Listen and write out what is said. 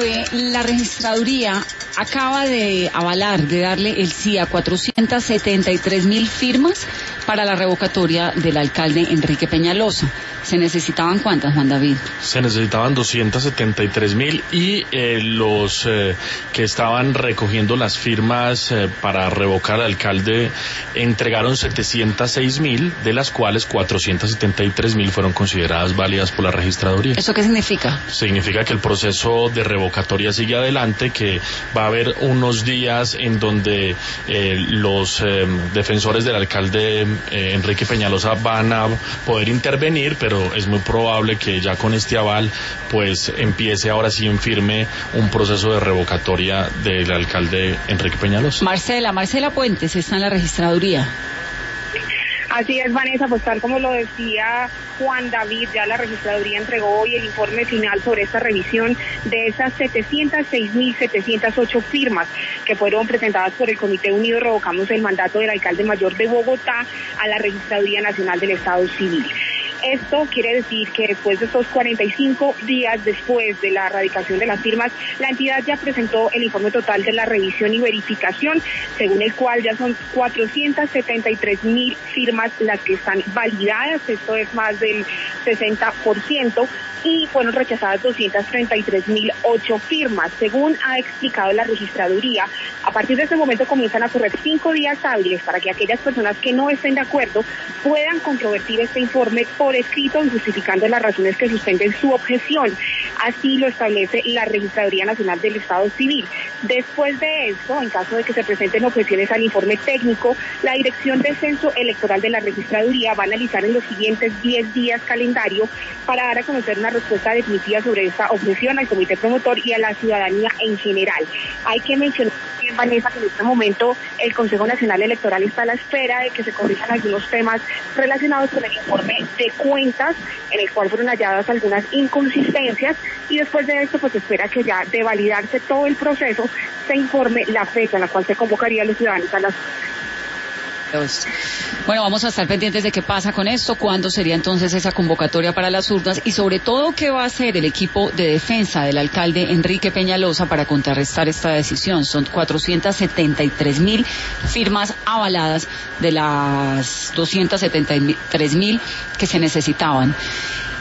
9, la registraduría acaba de avalar, de darle el sí a 473.000 firmas para la revocatoria del alcalde Enrique Peñalosa. ¿Se necesitaban cuántas, Juan David? Se necesitaban 273.000 y los que estaban recogiendo las firmas para revocar al alcalde entregaron 706.000, de las cuales 473.000 fueron consideradas válidas por la registraduría. ¿Eso qué significa? Significa que el proceso de revocatoria sigue adelante, que va a haber unos días en donde los defensores del alcalde Enrique Peñalosa van a poder intervenir, pero es muy probable que ya con este aval pues empiece ahora sí en firme un proceso de revocatoria del alcalde Enrique Peñalosa. Marcela Puentes está en la registraduría. Así es, Vanessa, pues tal como lo decía Juan David, ya la registraduría entregó hoy el informe final sobre esta revisión de esas 706.708 firmas que fueron presentadas por el Comité Unido Revocamos el Mandato del Alcalde Mayor de Bogotá a la Registraduría Nacional del Estado Civil. Esto quiere decir que después de estos 45 días después de la erradicación de las firmas, la entidad ya presentó el informe total de la revisión y verificación, según el cual ya son 473.000 firmas las que están validadas, esto es más del 60%, y fueron rechazadas 233.008 firmas. Según ha explicado la registraduría, a partir de este momento comienzan a correr 5 días hábiles para que aquellas personas que no estén de acuerdo puedan controvertir este informe por escrito, justificando las razones que suspenden su objeción. Así lo establece la Registraduría Nacional del Estado Civil. Después de esto, en caso de que se presenten objeciones al informe técnico, la Dirección de Censo Electoral de la Registraduría va a analizar en los siguientes 10 días calendario para dar a conocer una respuesta definitiva sobre esta objeción al comité promotor y a la ciudadanía en general. Hay que mencionar, Vanessa, que en este momento el Consejo Nacional Electoral está a la espera de que se corrijan algunos temas relacionados con el informe de cuentas, en el cual fueron halladas algunas inconsistencias, y después de esto pues espera que ya de validarse todo el proceso se informe la fecha en la cual se convocaría a los ciudadanos a las... Bueno, vamos a estar pendientes de qué pasa con esto, cuándo sería entonces esa convocatoria para las urnas y sobre todo qué va a hacer el equipo de defensa del alcalde Enrique Peñalosa para contrarrestar esta decisión. Son 473.000 firmas avaladas de las 273.000 que se necesitaban.